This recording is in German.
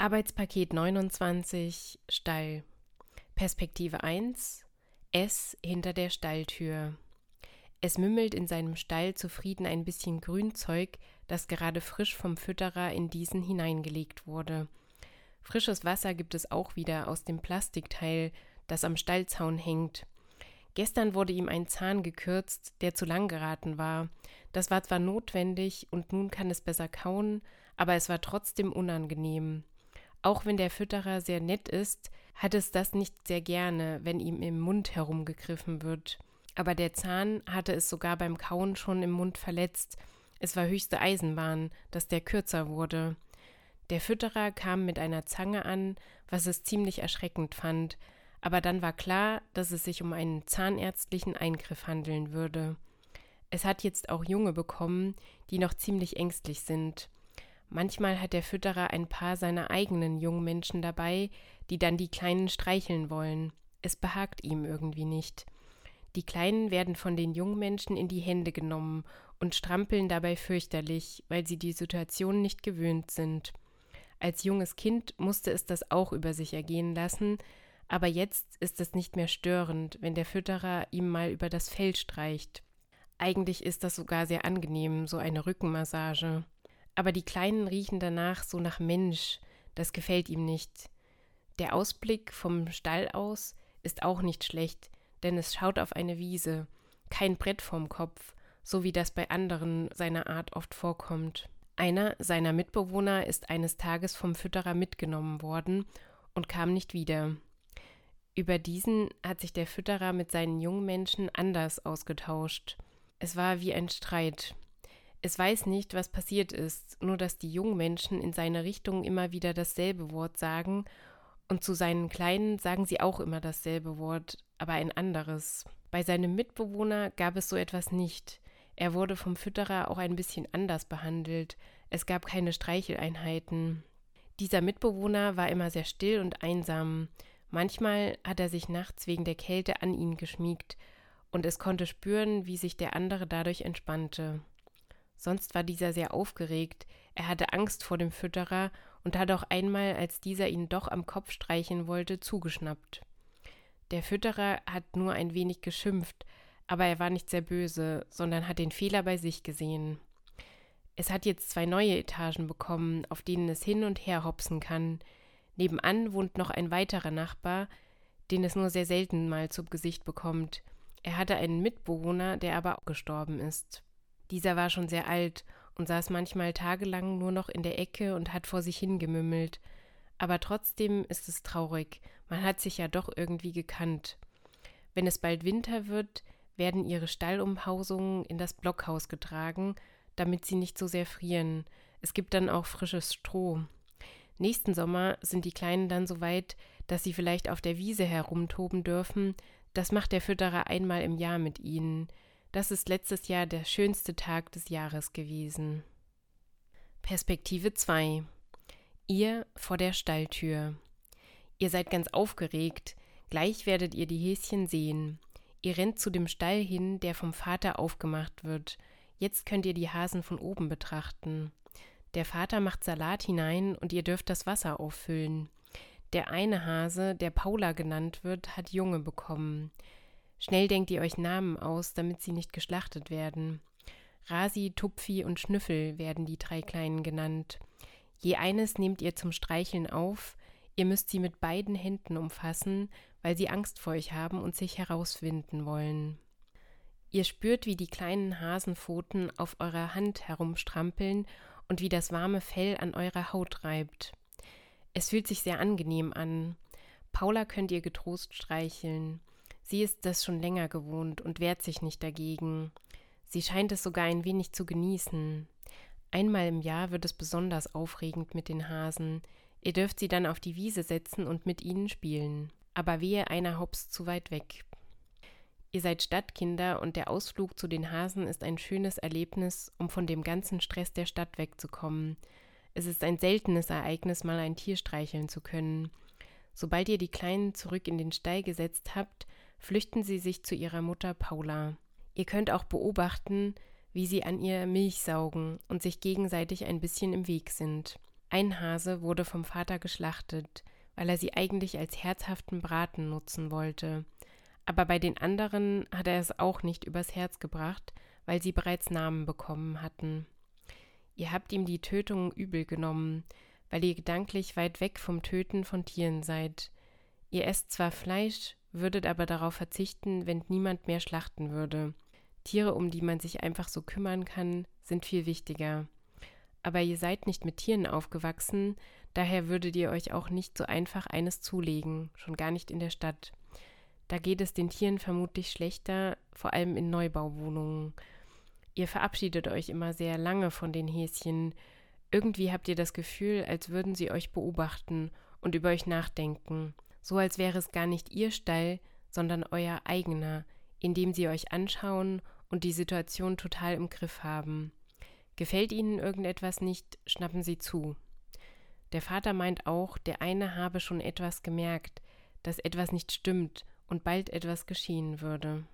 Arbeitspaket 29, Stall. Perspektive 1, S hinter der Stalltür. Es mümmelt in seinem Stall zufrieden ein bisschen Grünzeug, das gerade frisch vom Fütterer in diesen hineingelegt wurde. Frisches Wasser gibt es auch wieder aus dem Plastikteil, das am Stallzaun hängt. Gestern wurde ihm ein Zahn gekürzt, der zu lang geraten war. Das war zwar notwendig und nun kann es besser kauen, aber es war trotzdem unangenehm. Auch wenn der Fütterer sehr nett ist, hat es das nicht sehr gerne, wenn ihm im Mund herumgegriffen wird. Aber der Zahn hatte es sogar beim Kauen schon im Mund verletzt. Es war höchste Eisenbahn, dass der kürzer wurde. Der Fütterer kam mit einer Zange an, was es ziemlich erschreckend fand, aber dann war klar, dass es sich um einen zahnärztlichen Eingriff handeln würde. Es hat jetzt auch Junge bekommen, die noch ziemlich ängstlich sind. Manchmal hat der Fütterer ein paar seiner eigenen Jungmenschen dabei, die dann die Kleinen streicheln wollen. Es behagt ihm irgendwie nicht. Die Kleinen werden von den Jungmenschen in die Hände genommen und strampeln dabei fürchterlich, weil sie die Situation nicht gewöhnt sind. Als junges Kind musste es das auch über sich ergehen lassen, aber jetzt ist es nicht mehr störend, wenn der Fütterer ihm mal über das Fell streicht. Eigentlich ist das sogar sehr angenehm, so eine Rückenmassage. Aber die Kleinen riechen danach so nach Mensch, das gefällt ihm nicht. Der Ausblick vom Stall aus ist auch nicht schlecht, denn es schaut auf eine Wiese, kein Brett vorm Kopf, so wie das bei anderen seiner Art oft vorkommt. Einer seiner Mitbewohner ist eines Tages vom Fütterer mitgenommen worden und kam nicht wieder. Über diesen hat sich der Fütterer mit seinen Jungmenschen anders ausgetauscht. Es war wie ein Streit. Es weiß nicht, was passiert ist, nur dass die Jungmenschen in seine Richtung immer wieder dasselbe Wort sagen und zu seinen Kleinen sagen sie auch immer dasselbe Wort, aber ein anderes. Bei seinem Mitbewohner gab es so etwas nicht. Er wurde vom Fütterer auch ein bisschen anders behandelt. Es gab keine Streicheleinheiten. Dieser Mitbewohner war immer sehr still und einsam. Manchmal hat er sich nachts wegen der Kälte an ihn geschmiegt und es konnte spüren, wie sich der andere dadurch entspannte. Sonst war dieser sehr aufgeregt, er hatte Angst vor dem Fütterer und hat auch einmal, als dieser ihn doch am Kopf streichen wollte, zugeschnappt. Der Fütterer hat nur ein wenig geschimpft, aber er war nicht sehr böse, sondern hat den Fehler bei sich gesehen. Es hat jetzt 2 neue Etagen bekommen, auf denen es hin und her hopsen kann. Nebenan wohnt noch ein weiterer Nachbar, den es nur sehr selten mal zu Gesicht bekommt. Er hatte einen Mitbewohner, der aber auch gestorben ist. Dieser war schon sehr alt und saß manchmal tagelang nur noch in der Ecke und hat vor sich hingemümmelt. Aber trotzdem ist es traurig, man hat sich ja doch irgendwie gekannt. Wenn es bald Winter wird, werden ihre Stallumhausungen in das Blockhaus getragen, damit sie nicht so sehr frieren. Es gibt dann auch frisches Stroh. Nächsten Sommer sind die Kleinen dann so weit, dass sie vielleicht auf der Wiese herumtoben dürfen. Das macht der Fütterer einmal im Jahr mit ihnen. Das ist letztes Jahr der schönste Tag des Jahres gewesen. Perspektive 2. Ihr vor der Stalltür. Ihr seid ganz aufgeregt. Gleich werdet ihr die Häschen sehen. Ihr rennt zu dem Stall hin, der vom Vater aufgemacht wird. Jetzt könnt ihr die Hasen von oben betrachten. Der Vater macht Salat hinein und ihr dürft das Wasser auffüllen. Der eine Hase, der Paula genannt wird, hat Junge bekommen. Schnell denkt ihr euch Namen aus, damit sie nicht geschlachtet werden. Rasi, Tupfi und Schnüffel werden die 3 Kleinen genannt. Je eines nehmt ihr zum Streicheln auf, ihr müsst sie mit beiden Händen umfassen, weil sie Angst vor euch haben und sich herauswinden wollen. Ihr spürt, wie die kleinen Hasenpfoten auf eurer Hand herumstrampeln und wie das warme Fell an eurer Haut reibt. Es fühlt sich sehr angenehm an. Paula könnt ihr getrost streicheln. Sie ist das schon länger gewohnt und wehrt sich nicht dagegen. Sie scheint es sogar ein wenig zu genießen. Einmal im Jahr wird es besonders aufregend mit den Hasen. Ihr dürft sie dann auf die Wiese setzen und mit ihnen spielen. Aber wehe, einer hopst zu weit weg. Ihr seid Stadtkinder und der Ausflug zu den Hasen ist ein schönes Erlebnis, um von dem ganzen Stress der Stadt wegzukommen. Es ist ein seltenes Ereignis, mal ein Tier streicheln zu können. Sobald ihr die Kleinen zurück in den Stall gesetzt habt, flüchten sie sich zu ihrer Mutter Paula. Ihr könnt auch beobachten, wie sie an ihr Milch saugen und sich gegenseitig ein bisschen im Weg sind. Ein Hase wurde vom Vater geschlachtet, weil er sie eigentlich als herzhaften Braten nutzen wollte. Aber bei den anderen hat er es auch nicht übers Herz gebracht, weil sie bereits Namen bekommen hatten. Ihr habt ihm die Tötung übel genommen, weil ihr gedanklich weit weg vom Töten von Tieren seid. Ihr esst zwar Fleisch, würdet aber darauf verzichten, wenn niemand mehr schlachten würde. Tiere, um die man sich einfach so kümmern kann, sind viel wichtiger. Aber ihr seid nicht mit Tieren aufgewachsen, daher würdet ihr euch auch nicht so einfach eines zulegen, schon gar nicht in der Stadt. Da geht es den Tieren vermutlich schlechter, vor allem in Neubauwohnungen. Ihr verabschiedet euch immer sehr lange von den Häschen. Irgendwie habt ihr das Gefühl, als würden sie euch beobachten und über euch nachdenken. So als wäre es gar nicht ihr Stall, sondern euer eigener, in dem sie euch anschauen und die Situation total im Griff haben. Gefällt ihnen irgendetwas nicht, schnappen sie zu. Der Vater meint auch, der eine habe schon etwas gemerkt, dass etwas nicht stimmt und bald etwas geschehen würde.